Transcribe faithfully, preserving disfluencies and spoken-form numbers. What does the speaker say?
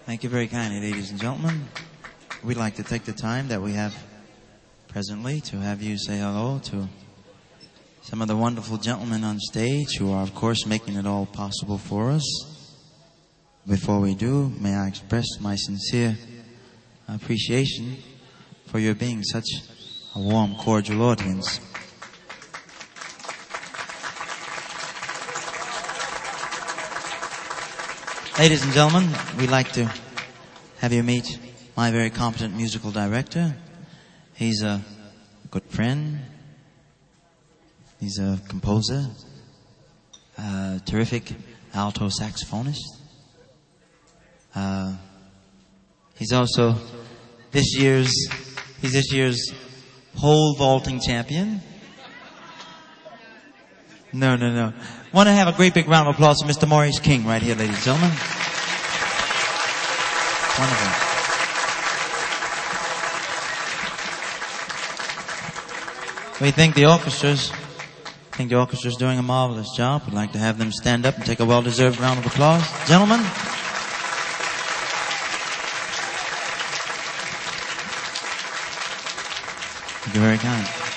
Thank you very kindly, ladies and gentlemen. We'd like to take the time that we have presently to have you say hello to some of the wonderful gentlemen on stage who are, of course, making it all possible for us. Before we do, may I express my sincere appreciation for your being such a warm, cordial audience. Ladies and gentlemen, we'd like to have you meet my very competent musical director. He's a good friend. He's a composer, a terrific alto saxophonist. Uh, he's also this year's he's this year's pole vaulting champion. No, no, no. Want to have a great big round of applause for Mister Maurice King right here, ladies and gentlemen. Wonderful. We think the orchestra's I think the orchestra's doing a marvelous job. We'd like to have them stand up and take a well-deserved round of applause. Gentlemen. Thank you very kind.